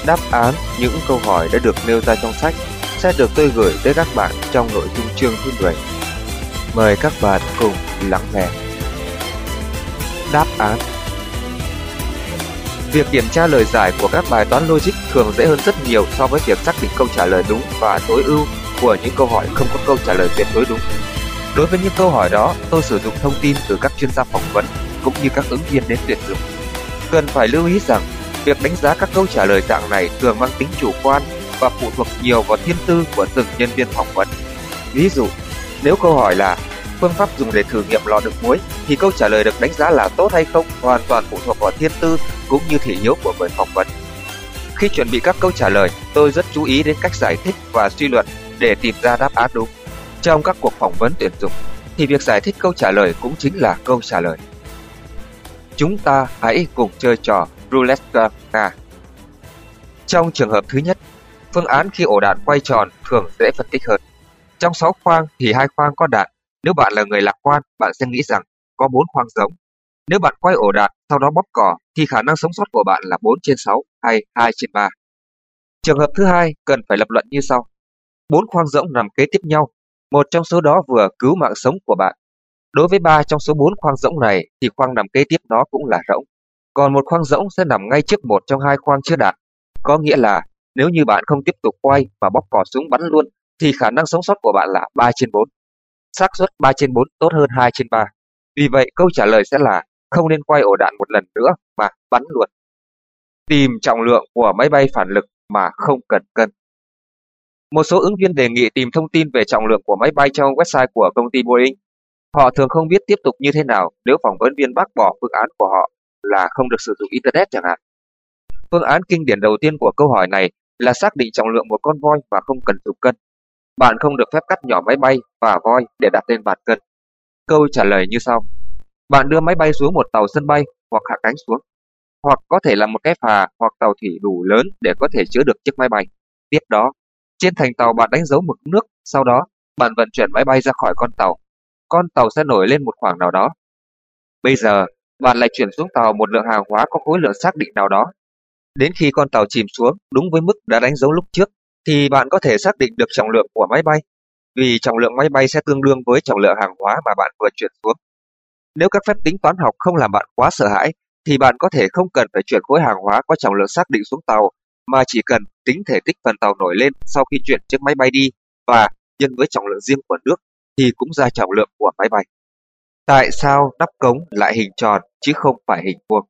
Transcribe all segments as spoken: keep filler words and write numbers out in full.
Đáp án những câu hỏi đã được nêu ra trong sách sẽ được tôi gửi tới các bạn trong nội dung chương thứ mười. Mời các bạn cùng lắng nghe. Đáp án. Việc kiểm tra lời giải của các bài toán logic thường dễ hơn rất nhiều so với việc xác định câu trả lời đúng và tối ưu của những câu hỏi không có câu trả lời tuyệt đối đúng. Đối với những câu hỏi đó, tôi sử dụng thông tin từ các chuyên gia phỏng vấn cũng như các ứng viên đến tuyển dụng. Cần phải lưu ý rằng, việc đánh giá các câu trả lời dạng này thường mang tính chủ quan và phụ thuộc nhiều vào thiên tư của từng nhân viên phỏng vấn. Ví dụ, nếu câu hỏi là phương pháp dùng để thử nghiệm lò đựng muối thì câu trả lời được đánh giá là tốt hay không hoàn toàn phụ thuộc vào thiên tư cũng như thị hiếu của người phỏng vấn. Khi chuẩn bị các câu trả lời, tôi rất chú ý đến cách giải thích và suy luận để tìm ra đáp án đúng. Trong các cuộc phỏng vấn tuyển dụng thì việc giải thích câu trả lời cũng chính là câu trả lời. Chúng ta hãy cùng chơi trò roulette Nga. Trong trường hợp thứ nhất, phương án khi ổ đạn quay tròn thường dễ phân tích hơn. Trong sáu khoang thì hai khoang có đạn. Nếu bạn là người lạc quan, bạn sẽ nghĩ rằng có bốn khoang giống. Nếu bạn quay ổ đạn sau đó bóp cò thì khả năng sống sót của bạn là bốn trên sáu hay hai trên ba. Trường hợp thứ hai cần phải lập luận như sau. Bốn khoang rỗng nằm kế tiếp nhau, một trong số đó vừa cứu mạng sống của bạn. Đối với ba trong số bốn khoang rỗng này thì khoang nằm kế tiếp nó cũng là rỗng. Còn một khoang rỗng sẽ nằm ngay trước một trong hai khoang chứa đạn. Có nghĩa là nếu như bạn không tiếp tục quay và bóp cò súng bắn luôn thì khả năng sống sót của bạn là ba trên bốn. Xác suất ba trên bốn tốt hơn hai trên ba. Vì vậy câu trả lời sẽ là không nên quay ổ đạn một lần nữa mà bắn luôn. Tìm trọng lượng của máy bay phản lực mà không cần cân. Một số ứng viên đề nghị tìm thông tin về trọng lượng của máy bay trong website của công ty Boeing. Họ thường không biết tiếp tục như thế nào nếu phỏng vấn viên bác bỏ phương án của họ là không được sử dụng Internet chẳng hạn. Phương án kinh điển đầu tiên của câu hỏi này là xác định trọng lượng một con voi và không cần dùng cân. Bạn không được phép cắt nhỏ máy bay và voi để đặt lên bàn cân. Câu trả lời như sau. Bạn đưa máy bay xuống một tàu sân bay hoặc hạ cánh xuống. Hoặc có thể là một cái phà hoặc tàu thủy đủ lớn để có thể chứa được chiếc máy bay. Tiếp đó, trên thành tàu bạn đánh dấu mực nước, sau đó bạn vận chuyển máy bay ra khỏi con tàu. Con tàu sẽ nổi lên một khoảng nào đó. Bây giờ, bạn lại chuyển xuống tàu một lượng hàng hóa có khối lượng xác định nào đó. Đến khi con tàu chìm xuống đúng với mức đã đánh dấu lúc trước, thì bạn có thể xác định được trọng lượng của máy bay, vì trọng lượng máy bay sẽ tương đương với trọng lượng hàng hóa mà bạn vừa chuyển xuống. Nếu các phép tính toán học không làm bạn quá sợ hãi, thì bạn có thể không cần phải chuyển khối hàng hóa có trọng lượng xác định xuống tàu, mà chỉ cần tính thể tích phần tàu nổi lên sau khi chuyển chiếc máy bay đi và nhân với trọng lượng riêng của nước thì cũng ra trọng lượng của máy bay. Tại sao nắp cống lại hình tròn chứ không phải hình vuông?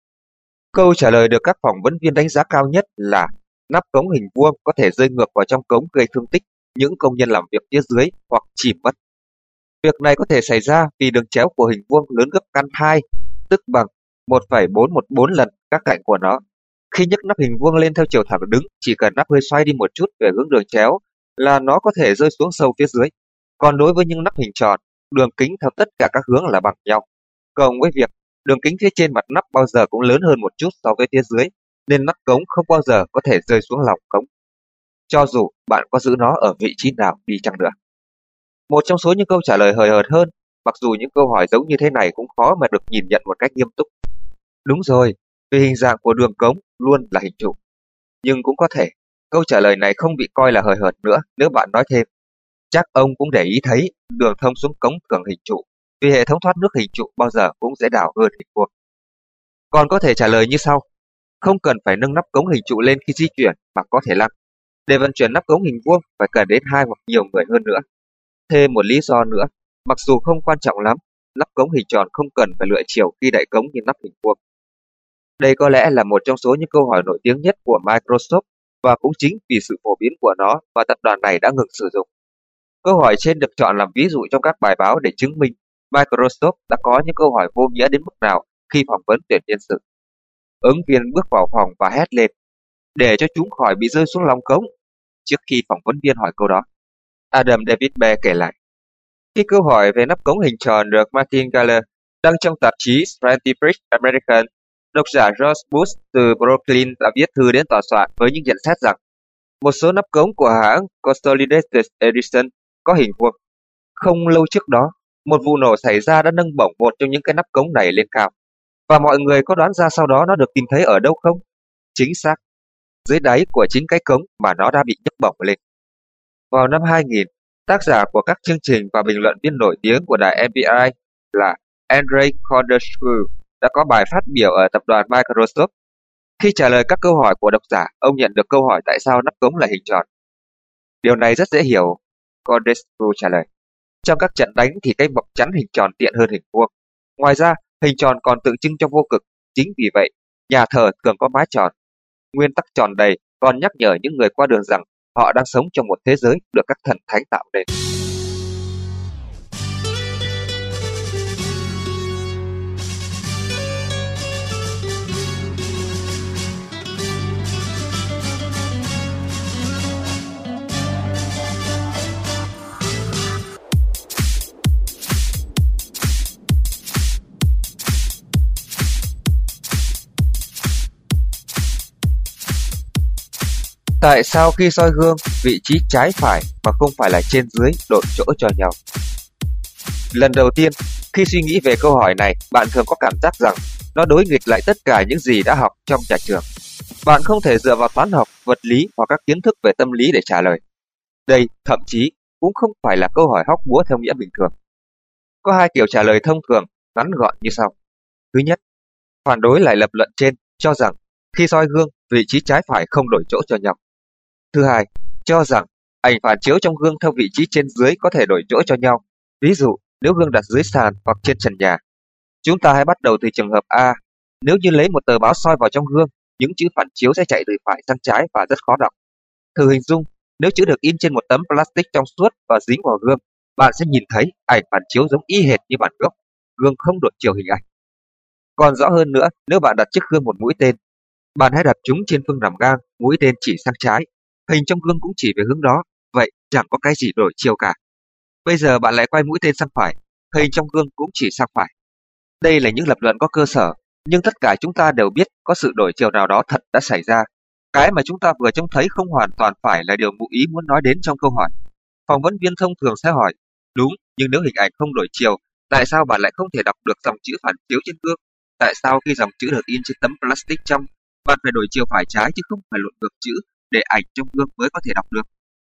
Câu trả lời được các phỏng vấn viên đánh giá cao nhất là nắp cống hình vuông có thể rơi ngược vào trong cống gây thương tích những công nhân làm việc phía dưới hoặc chìm mất. Việc này có thể xảy ra vì đường chéo của hình vuông lớn gấp căn hai, tức bằng một phẩy bốn một bốn lần các cạnh của nó. Khi nhấc nắp hình vuông lên theo chiều thẳng đứng, chỉ cần nắp hơi xoay đi một chút về hướng đường chéo là nó có thể rơi xuống sâu phía dưới. Còn đối với những nắp hình tròn, đường kính theo tất cả các hướng là bằng nhau. Cộng với việc đường kính phía trên mặt nắp bao giờ cũng lớn hơn một chút so với phía dưới, nên nắp cống không bao giờ có thể rơi xuống lòng cống, cho dù bạn có giữ nó ở vị trí nào đi chăng nữa. Một trong số những câu trả lời hời hợt hơn, mặc dù những câu hỏi giống như thế này cũng khó mà được nhìn nhận một cách nghiêm túc. Đúng rồi, vì hình dạng của đường cống luôn là hình trụ. Nhưng cũng có thể, câu trả lời này không bị coi là hời hợt nữa nếu bạn nói thêm. Chắc ông cũng để ý thấy đường thông xuống cống thường hình trụ, vì hệ thống thoát nước hình trụ bao giờ cũng dễ đảo hơn hình vuông. Còn có thể trả lời như sau. Không cần phải nâng nắp cống hình trụ lên khi di chuyển mà có thể lăn. Để vận chuyển nắp cống hình vuông phải cần đến hai hoặc nhiều người hơn nữa. Thêm một lý do nữa, mặc dù không quan trọng lắm, nắp cống hình tròn không cần phải lựa chiều khi đậy cống như nắp hình vuông. Đây có lẽ là một trong số những câu hỏi nổi tiếng nhất của Microsoft và cũng chính vì sự phổ biến của nó mà tập đoàn này đã ngừng sử dụng. Câu hỏi trên được chọn làm ví dụ trong các bài báo để chứng minh Microsoft đã có những câu hỏi vô nghĩa đến mức nào khi phỏng vấn tuyển nhân sự. Ứng viên bước vào phòng và hét lên, để cho chúng khỏi bị rơi xuống lòng cống, trước khi phỏng vấn viên hỏi câu đó. Adam David Bear kể lại. Khi câu hỏi về nắp cống hình tròn được Martin Galler đăng trong tạp chí Scientific American, độc giả George Bush từ Brooklyn đã viết thư đến tòa soạn với những nhận xét rằng một số nắp cống của hãng Consolidated Edison có hình vuông. Không lâu trước đó, một vụ nổ xảy ra đã nâng bổng một trong những cái nắp cống này lên cao. Và mọi người có đoán ra sau đó nó được tìm thấy ở đâu không? Chính xác. dưới đáy của chính cái cống mà nó đã bị nhấc bổng lên. Vào năm hai nghìn, tác giả của các chương trình và bình luận viên nổi tiếng của đài en pê i là Andrei Kordashvili đã có bài phát biểu ở tập đoàn Microsoft. Khi trả lời các câu hỏi của độc giả, ông nhận được câu hỏi tại sao nắp cống là hình tròn. Điều này rất dễ hiểu, Kordashvili trả lời. Trong các trận đánh thì cái mộc chắn hình tròn tiện hơn hình vuông. Ngoài ra, hình tròn còn tượng trưng cho vô cực. Chính vì vậy, nhà thờ thường có mái tròn. Nguyên tắc tròn đầy còn nhắc nhở những người qua đường rằng họ đang sống trong một thế giới được các thần thánh tạo nên. Tại sao khi soi gương, vị trí trái phải mà không phải là trên dưới đổi chỗ cho nhau? Lần đầu tiên, khi suy nghĩ về câu hỏi này, bạn thường có cảm giác rằng nó đối nghịch lại tất cả những gì đã học trong nhà trường. Bạn không thể dựa vào toán học, vật lý hoặc các kiến thức về tâm lý để trả lời. Đây, thậm chí, cũng không phải là câu hỏi hóc búa theo nghĩa bình thường. Có hai kiểu trả lời thông thường, ngắn gọn như sau. Thứ nhất, phản đối lại lập luận trên, cho rằng khi soi gương, vị trí trái phải không đổi chỗ cho nhau. Thứ hai, cho rằng ảnh phản chiếu trong gương theo vị trí trên dưới có thể đổi chỗ cho nhau. Ví dụ, nếu gương đặt dưới sàn hoặc trên trần nhà. Chúng ta hãy bắt đầu từ trường hợp A. Nếu như lấy một tờ báo soi vào trong gương, những chữ phản chiếu sẽ chạy từ phải sang trái và rất khó đọc. Thử hình dung, nếu chữ được in trên một tấm plastic trong suốt và dính vào gương, bạn sẽ nhìn thấy ảnh phản chiếu giống y hệt như bản gốc. Gương không đổi chiều hình ảnh. Còn rõ hơn nữa, nếu bạn đặt trước gương một mũi tên, bạn hãy đặt chúng trên phương nằm ngang, mũi tên chỉ sang trái. Hình trong gương cũng chỉ về hướng đó, vậy chẳng có cái gì đổi chiều cả. Bây giờ bạn lại quay mũi tên sang phải, hình trong gương cũng chỉ sang phải. Đây là những lập luận có cơ sở, nhưng tất cả chúng ta đều biết có sự đổi chiều nào đó thật đã xảy ra. Cái mà chúng ta vừa trông thấy không hoàn toàn phải là điều ngụ ý muốn nói đến trong câu hỏi. Phỏng vấn viên thông thường sẽ hỏi, đúng, nhưng nếu hình ảnh không đổi chiều, tại sao bạn lại không thể đọc được dòng chữ phản chiếu trên gương? Tại sao khi dòng chữ được in trên tấm plastic trong, bạn phải đổi chiều phải trái chứ không phải lộn ngược chữ để ảnh trong gương mới có thể đọc được?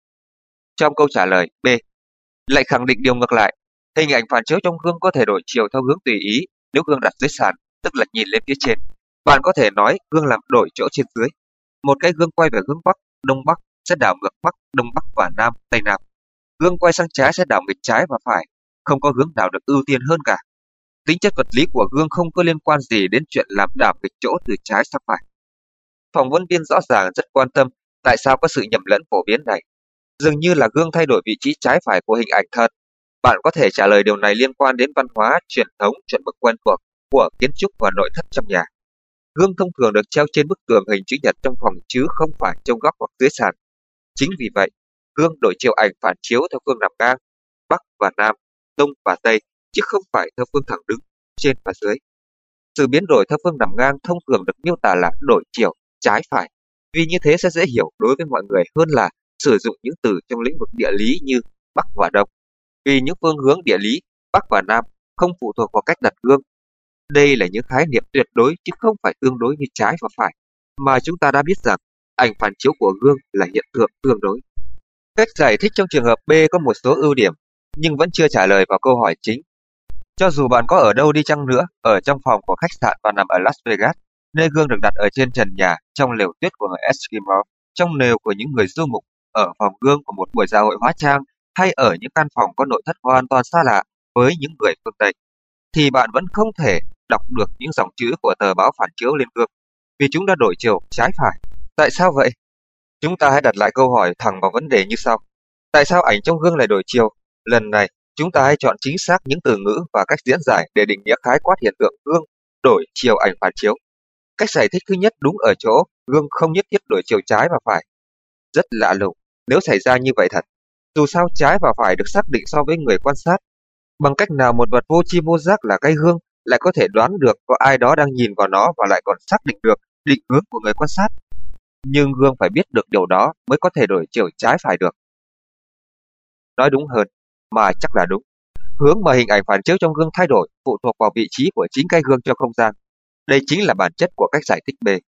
Trong câu trả lời B, lại khẳng định điều ngược lại. Hình ảnh phản chiếu trong gương có thể đổi chiều theo hướng tùy ý nếu gương đặt dưới sàn, tức là nhìn lên phía trên. Bạn có thể nói gương làm đổi chỗ trên dưới. Một cái gương quay về hướng Bắc, Đông Bắc sẽ đảo ngược Bắc, Đông Bắc và Nam, Tây Nam. Gương quay sang trái sẽ đảo nghịch trái và phải, không có hướng nào được ưu tiên hơn cả. Tính chất vật lý của gương không có liên quan gì đến chuyện làm đảo nghịch chỗ từ trái sang phải. Phỏng vấn viên rõ ràng rất quan tâm tại sao có sự nhầm lẫn phổ biến này. Dường như là gương thay đổi vị trí trái phải của hình ảnh thật. Bạn có thể trả lời điều này liên quan đến văn hóa, truyền thống, chuẩn mực quen thuộc của kiến trúc và nội thất trong nhà. Gương thông thường được treo trên bức tường hình chữ nhật trong phòng chứ không phải trong góc hoặc dưới sàn. Chính vì vậy, gương đổi chiều ảnh phản chiếu theo phương nằm ngang, Bắc và Nam, Đông và Tây, chứ không phải theo phương thẳng đứng, trên và dưới. Sự biến đổi theo phương nằm ngang thông thường được miêu tả là đổi chiều, trái phải, vì như thế sẽ dễ hiểu đối với mọi người hơn là sử dụng những từ trong lĩnh vực địa lý như Bắc và Đông. Vì những phương hướng địa lý, Bắc và Nam, không phụ thuộc vào cách đặt gương. Đây là những khái niệm tuyệt đối chứ không phải tương đối như trái và phải, mà chúng ta đã biết rằng ảnh phản chiếu của gương là hiện tượng tương đối. Cách giải thích trong trường hợp B có một số ưu điểm, nhưng vẫn chưa trả lời vào câu hỏi chính. Cho dù bạn có ở đâu đi chăng nữa, ở trong phòng của khách sạn và nằm ở Las Vegas, nơi gương được đặt ở trên trần nhà, trong lều tuyết của người Eskimo, trong lều của những người du mục, ở phòng gương của một buổi dạ hội hóa trang, hay ở những căn phòng có nội thất hoàn toàn xa lạ với những người phương Tây, thì bạn vẫn không thể đọc được những dòng chữ của tờ báo phản chiếu lên gương, vì chúng đã đổi chiều trái phải. Tại sao vậy? Chúng ta hãy đặt lại câu hỏi thẳng vào vấn đề như sau. Tại sao ảnh trong gương lại đổi chiều? Lần này, chúng ta hãy chọn chính xác những từ ngữ và cách diễn giải để định nghĩa khái quát hiện tượng gương đổi chiều ảnh phản chiếu. Cách giải thích thứ nhất đúng ở chỗ gương không nhất thiết đổi chiều trái và phải. Rất lạ lùng nếu xảy ra như vậy thật. Dù sao trái và phải được xác định so với người quan sát. Bằng cách nào một vật vô tri vô giác là cái gương lại có thể đoán được có ai đó đang nhìn vào nó và lại còn xác định được định hướng của người quan sát? Nhưng gương phải biết được điều đó mới có thể đổi chiều trái phải được. Nói đúng hơn, mà chắc là đúng. Hướng mà hình ảnh phản chiếu trong gương thay đổi phụ thuộc vào vị trí của chính cái gương trong không gian. Đây chính là bản chất của cách giải thích B.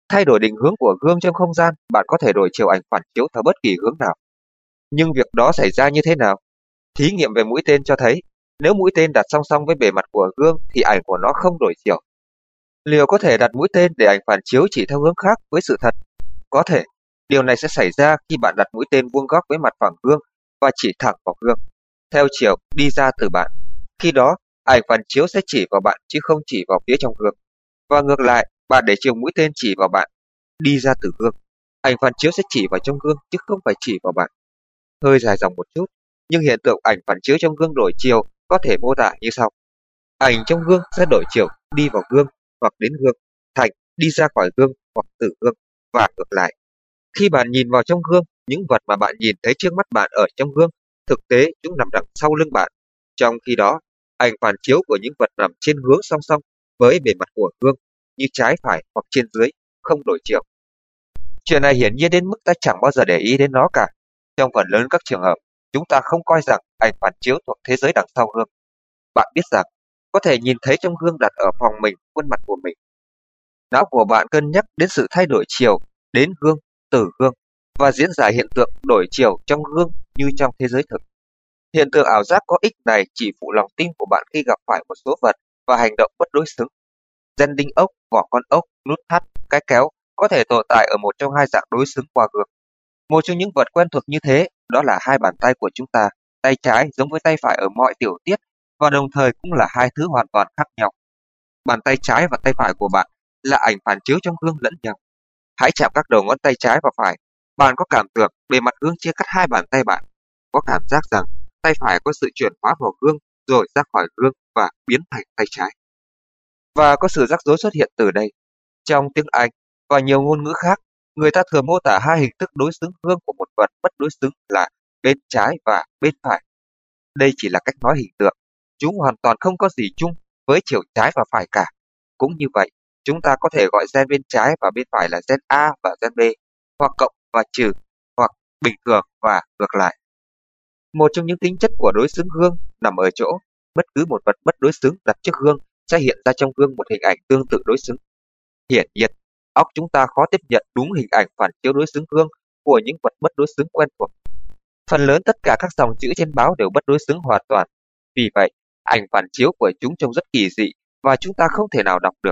Thay đổi định hướng của gương trong không gian, bạn có thể đổi chiều ảnh phản chiếu theo bất kỳ hướng nào. Nhưng việc đó xảy ra như thế nào? Thí nghiệm về mũi tên cho thấy, nếu mũi tên đặt song song với bề mặt của gương thì ảnh của nó không đổi chiều. Liệu có thể đặt mũi tên để ảnh phản chiếu chỉ theo hướng khác với sự thật? Có thể. Điều này sẽ xảy ra khi bạn đặt mũi tên vuông góc với mặt phẳng gương và chỉ thẳng vào gương, theo chiều đi ra từ bạn. Khi đó, ảnh phản chiếu sẽ chỉ vào bạn chứ không chỉ vào phía trong gương. Và ngược lại, bạn để chiều mũi tên chỉ vào bạn, đi ra từ gương, ảnh phản chiếu sẽ chỉ vào trong gương chứ không phải chỉ vào bạn. Hơi dài dòng một chút, nhưng hiện tượng ảnh phản chiếu trong gương đổi chiều có thể mô tả như sau. Ảnh trong gương sẽ đổi chiều đi vào gương hoặc đến gương, thành đi ra khỏi gương hoặc từ gương, và ngược lại. Khi bạn nhìn vào trong gương, những vật mà bạn nhìn thấy trước mắt bạn ở trong gương, thực tế chúng nằm đằng sau lưng bạn. Trong khi đó, ảnh phản chiếu của những vật nằm trên hướng song song với bề mặt của gương, như trái phải hoặc trên dưới, không đổi chiều. Chuyện này hiển nhiên đến mức ta chẳng bao giờ để ý đến nó cả. Trong phần lớn các trường hợp, chúng ta không coi rằng ảnh phản chiếu thuộc thế giới đằng sau gương. Bạn biết rằng, có thể nhìn thấy trong gương đặt ở phòng mình khuôn mặt của mình. Não của bạn cân nhắc đến sự thay đổi chiều, đến gương, từ gương, và diễn giải hiện tượng đổi chiều trong gương như trong thế giới thực. Hiện tượng ảo giác có ích này chỉ phụ lòng tin của bạn khi gặp phải một số vật và hành động bất đối xứng. Gen đinh ốc, vỏ con ốc, nút thắt, cái kéo có thể tồn tại ở một trong hai dạng đối xứng qua gương. Một trong những vật quen thuộc như thế, đó là hai bàn tay của chúng ta, tay trái giống với tay phải ở mọi tiểu tiết và đồng thời cũng là hai thứ hoàn toàn khác nhau. Bàn tay trái và tay phải của bạn là ảnh phản chiếu trong gương lẫn nhau. Hãy chạm các đầu ngón tay trái và phải. Bạn có cảm tưởng bề mặt gương chia cắt hai bàn tay bạn. Có cảm giác rằng tay phải có sự chuyển hóa vào gương rồi ra khỏi gương và biến thành tay trái. Và có sự rắc rối xuất hiện từ đây. Trong tiếng Anh và nhiều ngôn ngữ khác, người ta thường mô tả hai hình thức đối xứng gương của một vật bất đối xứng là bên trái và bên phải. Đây chỉ là cách nói hình tượng. Chúng hoàn toàn không có gì chung với chiều trái và phải cả. Cũng như vậy, chúng ta có thể gọi gen bên trái và bên phải là gen A và gen B, hoặc cộng và trừ, hoặc bình thường và ngược lại. Một trong những tính chất của đối xứng gương nằm ở chỗ, bất cứ một vật bất đối xứng đặt trước gương sẽ hiện ra trong gương một hình ảnh tương tự đối xứng. Hiển nhiên, óc chúng ta khó tiếp nhận đúng hình ảnh phản chiếu đối xứng gương của những vật bất đối xứng quen thuộc. Phần lớn tất cả các dòng chữ trên báo đều bất đối xứng hoàn toàn. Vì vậy, ảnh phản chiếu của chúng trông rất kỳ dị và chúng ta không thể nào đọc được.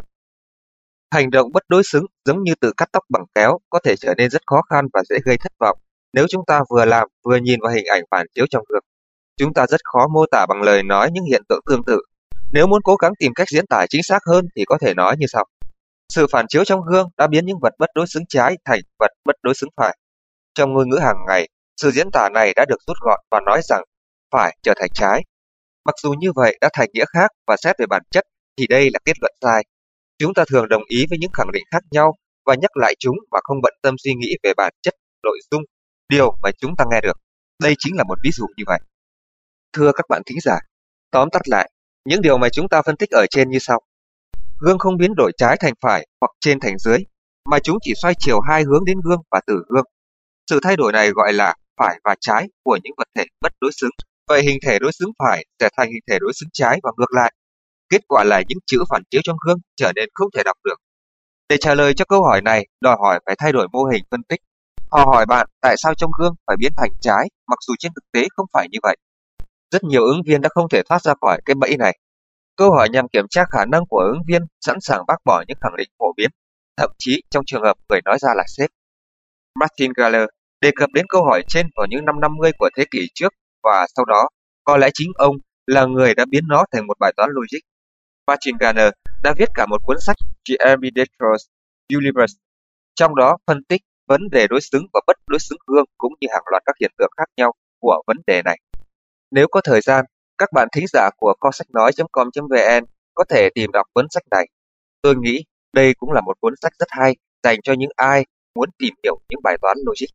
Hành động bất đối xứng giống như tự cắt tóc bằng kéo có thể trở nên rất khó khăn và dễ gây thất vọng nếu chúng ta vừa làm vừa nhìn vào hình ảnh phản chiếu trong gương. Chúng ta rất khó mô tả bằng lời nói những hiện tượng tương tự. Nếu muốn cố gắng tìm cách diễn tả chính xác hơn thì có thể nói như sau. Sự phản chiếu trong gương đã biến những vật bất đối xứng trái thành vật bất đối xứng phải. Trong ngôn ngữ hàng ngày, sự diễn tả này đã được rút gọn và nói rằng phải trở thành trái. Mặc dù như vậy đã thành nghĩa khác và xét về bản chất thì đây là kết luận sai. Chúng ta thường đồng ý với những khẳng định khác nhau và nhắc lại chúng mà không bận tâm suy nghĩ về bản chất, nội dung, điều mà chúng ta nghe được. Đây chính là một ví dụ như vậy. Thưa các bạn thính giả, tóm tắt lại, những điều mà chúng ta phân tích ở trên như sau. Gương không biến đổi trái thành phải hoặc trên thành dưới, mà chúng chỉ xoay chiều hai hướng đến gương và từ gương. Sự thay đổi này gọi là phải và trái của những vật thể bất đối xứng. Vậy hình thể đối xứng phải sẽ thành hình thể đối xứng trái và ngược lại. Kết quả là những chữ phản chiếu trong gương trở nên không thể đọc được. Để trả lời cho câu hỏi này, đòi hỏi phải thay đổi mô hình phân tích. Họ hỏi bạn tại sao trong gương phải biến thành trái, mặc dù trên thực tế không phải như vậy. Rất nhiều ứng viên đã không thể thoát ra khỏi cái bẫy này. Câu hỏi nhằm kiểm tra khả năng của ứng viên sẵn sàng bác bỏ những khẳng định phổ biến, thậm chí trong trường hợp người nói ra là sếp. Martin Galler đề cập đến câu hỏi trên vào những năm năm mươi của thế kỷ trước và sau đó, có lẽ chính ông là người đã biến nó thành một bài toán logic. Martin Galler đã viết cả một cuốn sách The Ambidextrous Universe, trong đó phân tích vấn đề đối xứng và bất đối xứng gương cũng như hàng loạt các hiện tượng khác nhau của vấn đề này. Nếu có thời gian, các bạn thính giả của kho sách nói chấm com chấm vn có thể tìm đọc cuốn sách này. Tôi nghĩ đây cũng là một cuốn sách rất hay dành cho những ai muốn tìm hiểu những bài toán logic.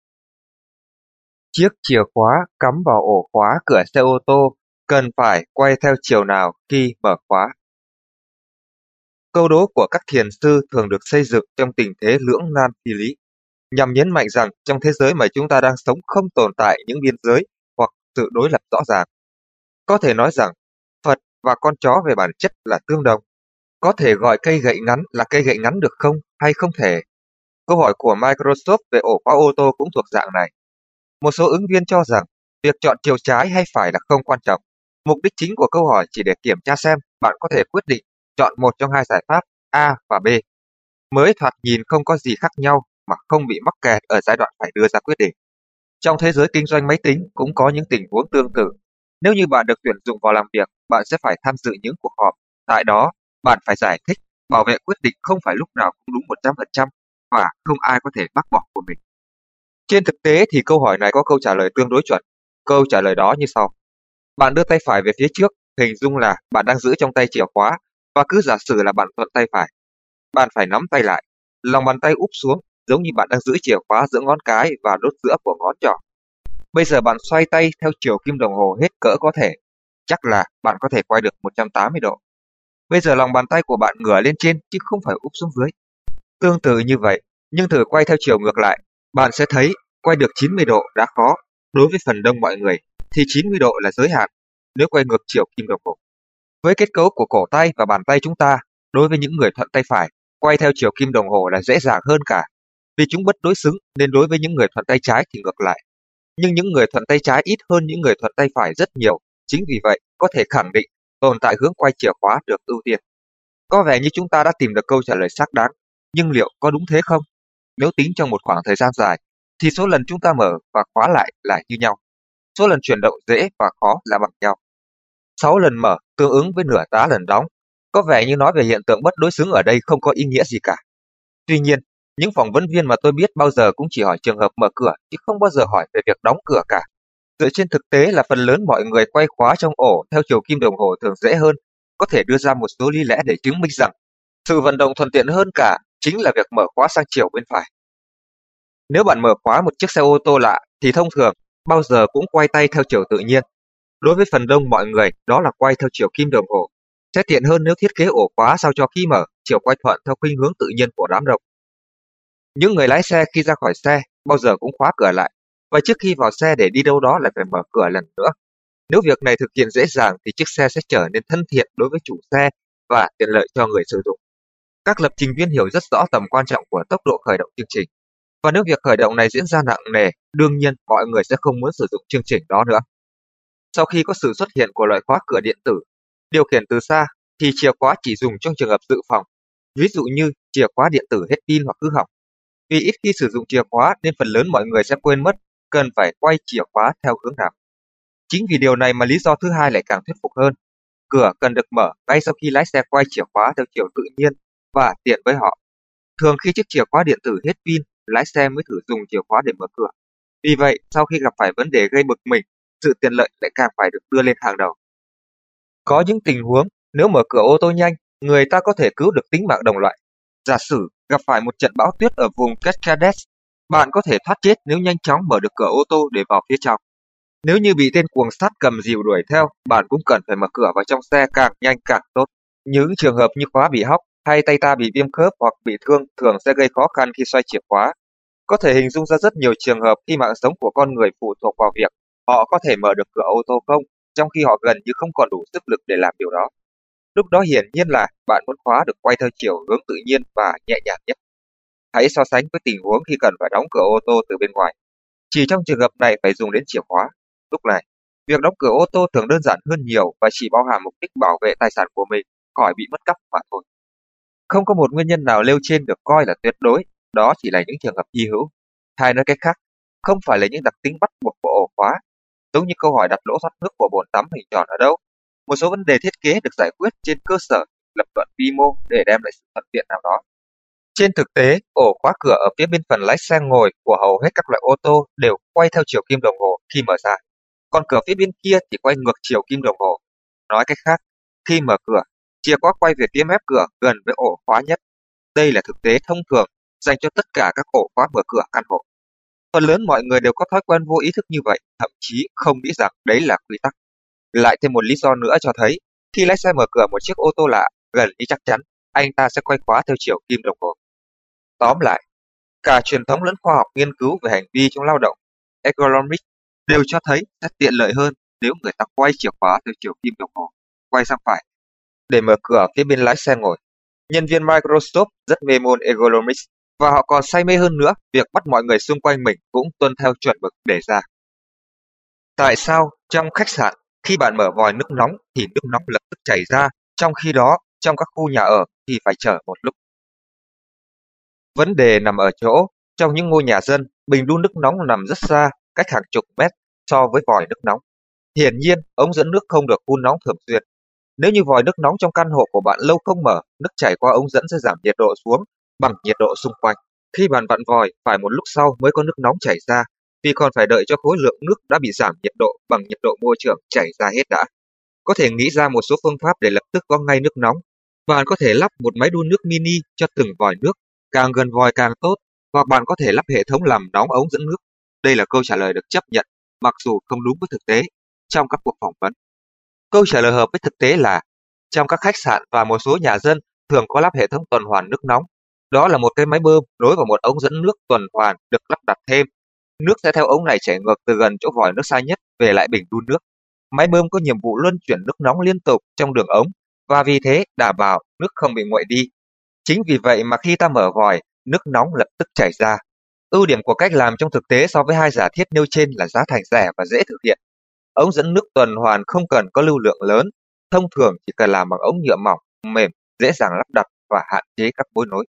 Chiếc chìa khóa cắm vào ổ khóa cửa xe ô tô cần phải quay theo chiều nào khi mở khóa? Câu đố của các thiền sư thường được xây dựng trong tình thế lưỡng nan phi lý, nhằm nhấn mạnh rằng trong thế giới mà chúng ta đang sống không tồn tại những biên giới hoặc sự đối lập rõ ràng. Có thể nói rằng Phật và con chó về bản chất là tương đồng. Có thể gọi cây gậy ngắn là cây gậy ngắn được không hay không thể? Câu hỏi của Microsoft về ổ khóa ô tô cũng thuộc dạng này. Một số ứng viên cho rằng việc chọn chiều trái hay phải là không quan trọng. Mục đích chính của câu hỏi chỉ để kiểm tra xem bạn có thể quyết định chọn một trong hai giải pháp A và B. Mới thoạt nhìn không có gì khác nhau mà không bị mắc kẹt ở giai đoạn phải đưa ra quyết định. Trong thế giới kinh doanh máy tính cũng có những tình huống tương tự. Nếu như bạn được tuyển dụng vào làm việc, bạn sẽ phải tham dự những cuộc họp. Tại đó, bạn phải giải thích, bảo vệ quyết định không phải lúc nào cũng đúng một trăm phần trăm và không ai có thể bác bỏ của mình. Trên thực tế thì câu hỏi này có câu trả lời tương đối chuẩn. Câu trả lời đó như sau. Bạn đưa tay phải về phía trước, hình dung là bạn đang giữ trong tay chìa khóa và cứ giả sử là bạn thuận tay phải. Bạn phải nắm tay lại, lòng bàn tay úp xuống giống như bạn đang giữ chìa khóa giữa ngón cái và đốt giữa của ngón trỏ. Bây giờ bạn xoay tay theo chiều kim đồng hồ hết cỡ có thể. Chắc là bạn có thể quay được một trăm tám mươi độ. Bây giờ lòng bàn tay của bạn ngửa lên trên chứ không phải úp xuống dưới. Tương tự như vậy, nhưng thử quay theo chiều ngược lại, bạn sẽ thấy quay được chín mươi độ đã khó. Đối với phần đông mọi người thì chín mươi độ là giới hạn nếu quay ngược chiều kim đồng hồ. Với kết cấu của cổ tay và bàn tay chúng ta, đối với những người thuận tay phải, quay theo chiều kim đồng hồ là dễ dàng hơn cả. Vì chúng bất đối xứng nên đối với những người thuận tay trái thì ngược lại. Nhưng những người thuận tay trái ít hơn những người thuận tay phải rất nhiều. Chính vì vậy, có thể khẳng định tồn tại hướng quay chìa khóa được ưu tiên. Có vẻ như chúng ta đã tìm được câu trả lời xác đáng, nhưng liệu có đúng thế không? Nếu tính trong một khoảng thời gian dài, thì số lần chúng ta mở và khóa lại là như nhau. Số lần chuyển động dễ và khó là bằng nhau. sáu lần mở tương ứng với nửa tá lần đóng. Có vẻ như nói về hiện tượng bất đối xứng ở đây không có ý nghĩa gì cả. Tuy nhiên, những phỏng vấn viên mà tôi biết bao giờ cũng chỉ hỏi trường hợp mở cửa chứ không bao giờ hỏi về việc đóng cửa cả. Dựa trên thực tế là phần lớn mọi người quay khóa trong ổ theo chiều kim đồng hồ thường dễ hơn, có thể đưa ra một số lý lẽ để chứng minh rằng sự vận động thuận tiện hơn cả chính là việc mở khóa sang chiều bên phải. Nếu bạn mở khóa một chiếc xe ô tô lạ thì thông thường bao giờ cũng quay tay theo chiều tự nhiên. Đối với phần đông mọi người, đó là quay theo chiều kim đồng hồ. Sẽ tiện hơn nếu thiết kế ổ khóa sao cho khi mở, chiều quay thuận theo khuynh hướng tự nhiên của đám đông. Những người lái xe khi ra khỏi xe bao giờ cũng khóa cửa lại, và trước khi vào xe để đi đâu đó lại phải mở cửa lần nữa. Nếu việc này thực hiện dễ dàng thì chiếc xe sẽ trở nên thân thiện đối với chủ xe và tiện lợi cho người sử dụng. Các lập trình viên hiểu rất rõ tầm quan trọng của tốc độ khởi động chương trình. Và nếu việc khởi động này diễn ra nặng nề, đương nhiên mọi người sẽ không muốn sử dụng chương trình đó nữa. Sau khi có sự xuất hiện của loại khóa cửa điện tử, điều khiển từ xa, thì chìa khóa chỉ dùng trong trường hợp dự phòng. Ví dụ như chìa khóa điện tử hết pin hoặc hư hỏng. Vì ít khi sử dụng chìa khóa nên phần lớn mọi người sẽ quên mất cần phải quay chìa khóa theo hướng nào. Chính vì điều này mà lý do thứ hai lại càng thuyết phục hơn. Cửa cần được mở ngay sau khi lái xe quay chìa khóa theo chiều tự nhiên và tiện với họ. Thường khi chiếc chìa khóa điện tử hết pin, lái xe mới thử dùng chìa khóa để mở cửa. Vì vậy, sau khi gặp phải vấn đề gây bực mình, sự tiện lợi lại càng phải được đưa lên hàng đầu. Có những tình huống, nếu mở cửa ô tô nhanh, người ta có thể cứu được tính mạng đồng loại. Giả sử gặp phải một trận bão tuyết ở vùng Cascades, bạn có thể thoát chết nếu nhanh chóng mở được cửa ô tô để vào phía trong. Nếu như bị tên cuồng sát cầm dìu đuổi theo, bạn cũng cần phải mở cửa vào trong xe càng nhanh càng tốt. Những trường hợp như khóa bị hóc hay tay ta bị viêm khớp hoặc bị thương thường sẽ gây khó khăn khi xoay chìa khóa. Có thể hình dung ra rất nhiều trường hợp khi mạng sống của con người phụ thuộc vào việc họ có thể mở được cửa ô tô không, trong khi họ gần như không còn đủ sức lực để làm điều đó. Lúc đó hiển nhiên là bạn muốn khóa được quay theo chiều hướng tự nhiên và nhẹ nhàng nhất. Hãy so sánh với tình huống khi cần phải đóng cửa ô tô từ bên ngoài. Chỉ trong trường hợp này phải dùng đến chìa khóa. Lúc này, việc đóng cửa ô tô thường đơn giản hơn nhiều và chỉ bao hàm mục đích bảo vệ tài sản của mình khỏi bị mất cắp mà thôi. Không có một nguyên nhân nào nêu trên được coi là tuyệt đối, đó chỉ là những trường hợp hy hữu. Hay nói cách khác, không phải là những đặc tính bắt buộc của ổ khóa. Giống như câu hỏi đặt lỗ thoát nước của bồn tắm hình tròn ở đâu. Một số vấn đề thiết kế được giải quyết trên cơ sở lập luận vi mô để đem lại sự thuận tiện nào đó. Trên thực tế, ổ khóa cửa ở phía bên phần lái xe ngồi của hầu hết các loại ô tô đều quay theo chiều kim đồng hồ khi mở ra, còn cửa phía bên kia thì quay ngược chiều kim đồng hồ. Nói cách khác, khi mở cửa, chìa khóa quay về phía mép cửa gần với ổ khóa nhất. Đây là thực tế thông thường dành cho tất cả các ổ khóa mở cửa căn hộ. Phần lớn mọi người đều có thói quen vô ý thức như vậy, thậm chí không nghĩ rằng đấy là quy tắc. Lại thêm một lý do nữa cho thấy, khi lái xe mở cửa một chiếc ô tô lạ, gần như chắc chắn anh ta sẽ quay khóa theo chiều kim đồng hồ. Tóm lại, cả truyền thống lẫn khoa học nghiên cứu về hành vi trong lao động, ergonomics, đều cho thấy sẽ tiện lợi hơn nếu người ta quay chìa khóa theo chiều kim đồng hồ, quay sang phải, để mở cửa phía bên lái xe ngồi. Nhân viên Microsoft rất mê môn ergonomics Và họ còn say mê hơn nữa việc bắt mọi người xung quanh mình cũng tuân theo chuẩn mực đề ra. Tại sao trong khách sạn khi bạn mở vòi nước nóng thì nước nóng lập tức chảy ra, trong khi đó trong các khu nhà ở thì phải chờ một lúc? Vấn đề nằm ở chỗ, trong những ngôi nhà dân, bình đun nước nóng nằm rất xa, cách hàng chục mét so với vòi nước nóng. Hiển nhiên, ống dẫn nước không được phun nóng thường xuyên. Nếu như vòi nước nóng trong căn hộ của bạn lâu không mở, nước chảy qua ống dẫn sẽ giảm nhiệt độ xuống bằng nhiệt độ xung quanh. Khi bạn vặn vòi, phải một lúc sau mới có nước nóng chảy ra, vì còn phải đợi cho khối lượng nước đã bị giảm nhiệt độ bằng nhiệt độ môi trường chảy ra hết đã. Có thể nghĩ ra một số phương pháp để lập tức có ngay nước nóng. Bạn có thể lắp một máy đun nước mini cho từng vòi nước, càng gần vòi càng tốt, hoặc bạn có thể lắp hệ thống làm nóng ống dẫn nước. Đây là câu trả lời được chấp nhận, mặc dù không đúng với thực tế, trong các cuộc phỏng vấn. Câu trả lời hợp với thực tế là, trong các khách sạn và một số nhà dân thường có lắp hệ thống tuần hoàn nước nóng. Đó là một cái máy bơm nối vào một ống dẫn nước tuần hoàn được lắp đặt thêm. Nước sẽ theo ống này chảy ngược từ gần chỗ vòi nước xa nhất về lại bình đun nước. Máy bơm có nhiệm vụ luân chuyển nước nóng liên tục trong đường ống và vì thế đảm bảo nước không bị nguội đi. Chính vì vậy mà khi ta mở vòi, nước nóng lập tức chảy ra. Ưu điểm của cách làm trong thực tế so với hai giả thiết nêu trên là giá thành rẻ và dễ thực hiện. Ống dẫn nước tuần hoàn không cần có lưu lượng lớn, thông thường chỉ cần làm bằng ống nhựa mỏng, mềm, dễ dàng lắp đặt và hạn chế các mối nối.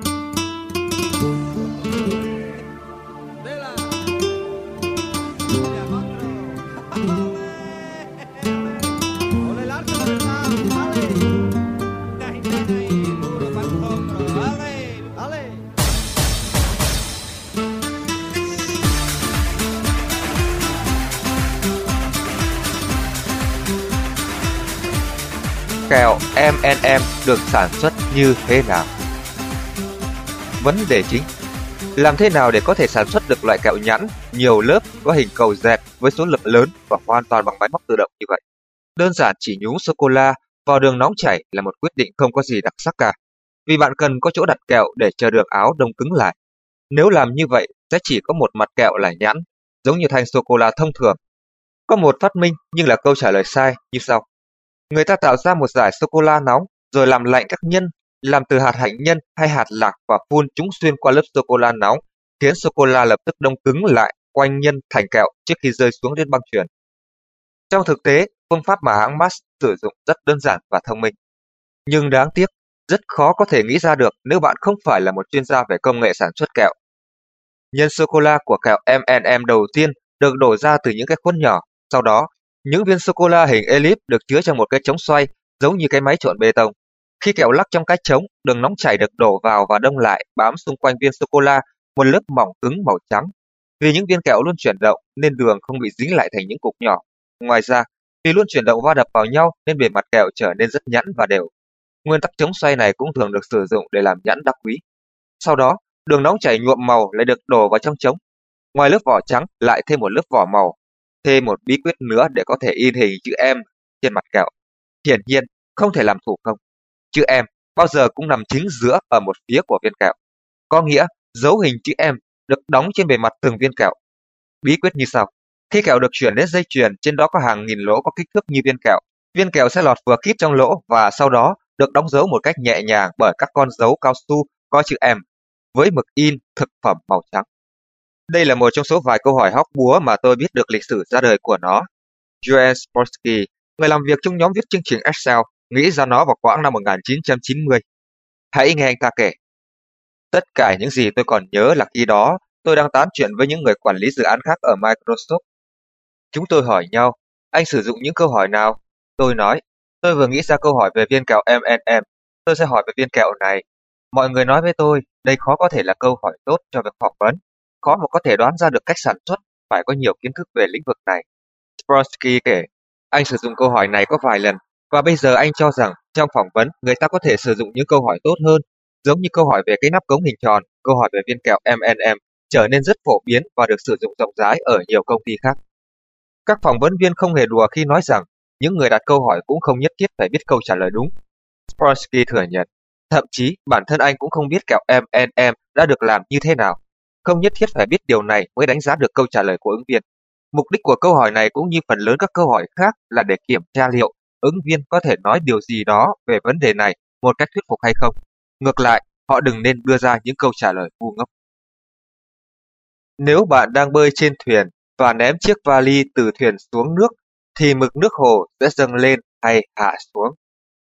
Kẹo em en em được sản xuất như thế nào? Vấn đề chính, làm thế nào để có thể sản xuất được loại kẹo nhẵn, nhiều lớp, có hình cầu dẹt với số lượng lớn và hoàn toàn bằng máy móc tự động như vậy? Đơn giản chỉ nhúng sô-cô-la vào đường nóng chảy là một quyết định không có gì đặc sắc cả, vì bạn cần có chỗ đặt kẹo để chờ đường áo đông cứng lại. Nếu làm như vậy, sẽ chỉ có một mặt kẹo là nhẵn, giống như thanh sô-cô-la thông thường. Có một phát minh nhưng là câu trả lời sai như sau. Người ta tạo ra một dải sô-cô-la nóng, rồi làm lạnh các nhân, làm từ hạt hạnh nhân hay hạt lạc và phun chúng xuyên qua lớp sô-cô-la nóng, khiến sô-cô-la lập tức đông cứng lại quanh nhân thành kẹo trước khi rơi xuống đến băng chuyền. Trong thực tế, phương pháp mà hãng Mars sử dụng rất đơn giản và thông minh. Nhưng đáng tiếc, rất khó có thể nghĩ ra được nếu bạn không phải là một chuyên gia về công nghệ sản xuất kẹo. Nhân sô-cô-la của kẹo em en em đầu tiên được đổ ra từ những cái khuôn nhỏ, sau đó những viên sô-cô-la hình elip được chứa trong một cái trống xoay giống như cái máy trộn bê tông. Khi kẹo lắc trong cái trống, đường nóng chảy được đổ vào và đông lại bám xung quanh viên sô-cô-la một lớp mỏng cứng màu trắng. Vì những viên kẹo luôn chuyển động nên đường không bị dính lại thành những cục nhỏ. Ngoài ra, vì luôn chuyển động va đập vào nhau nên bề mặt kẹo trở nên rất nhẵn và đều. Nguyên tắc trống xoay này cũng thường được sử dụng để làm nhẵn đá quý. Sau đó, đường nóng chảy nhuộm màu lại được đổ vào trong trống. Ngoài lớp vỏ trắng lại thêm một lớp vỏ màu. Thêm một bí quyết nữa để có thể in hình chữ M trên mặt kẹo. Hiển nhiên, không thể làm thủ công. Chữ M bao giờ cũng nằm chính giữa ở một phía của viên kẹo. Có nghĩa, dấu hình chữ M được đóng trên bề mặt từng viên kẹo. Bí quyết như sau. Khi kẹo được chuyển đến dây chuyền, trên đó có hàng nghìn lỗ có kích thước như viên kẹo. Viên kẹo sẽ lọt vừa kíp trong lỗ và sau đó được đóng dấu một cách nhẹ nhàng bởi các con dấu cao su có chữ M với mực in thực phẩm màu trắng. Đây là một trong số vài câu hỏi hóc búa mà tôi biết được lịch sử ra đời của nó. Joel Sporsky, người làm việc trong nhóm viết chương trình Excel, nghĩ ra nó vào khoảng năm một nghìn chín trăm chín mươi. Hãy nghe anh ta kể. Tất cả những gì tôi còn nhớ là khi đó tôi đang tán chuyện với những người quản lý dự án khác ở Microsoft. Chúng tôi hỏi nhau, anh sử dụng những câu hỏi nào? Tôi nói, tôi vừa nghĩ ra câu hỏi về viên kẹo em en em, tôi sẽ hỏi về viên kẹo này. Mọi người nói với tôi, đây khó có thể là câu hỏi tốt cho việc phỏng vấn. Khó mà có thể đoán ra được cách sản xuất, phải có nhiều kiến thức về lĩnh vực này. Sporsky kể, anh sử dụng câu hỏi này có vài lần, và bây giờ anh cho rằng trong phỏng vấn người ta có thể sử dụng những câu hỏi tốt hơn, giống như câu hỏi về cái nắp cống hình tròn, câu hỏi về viên kẹo em en em, trở nên rất phổ biến và được sử dụng rộng rãi ở nhiều công ty khác. Các phỏng vấn viên không hề đùa khi nói rằng những người đặt câu hỏi cũng không nhất thiết phải biết câu trả lời đúng. Sporsky thừa nhận, thậm chí bản thân anh cũng không biết kẹo em en em đã được làm như thế nào. Không nhất thiết phải biết điều này mới đánh giá được câu trả lời của ứng viên. Mục đích của câu hỏi này cũng như phần lớn các câu hỏi khác là để kiểm tra liệu ứng viên có thể nói điều gì đó về vấn đề này một cách thuyết phục hay không. Ngược lại, họ đừng nên đưa ra những câu trả lời ngu ngốc. Nếu bạn đang bơi trên thuyền và ném chiếc vali từ thuyền xuống nước, thì mực nước hồ sẽ dâng lên hay hạ xuống?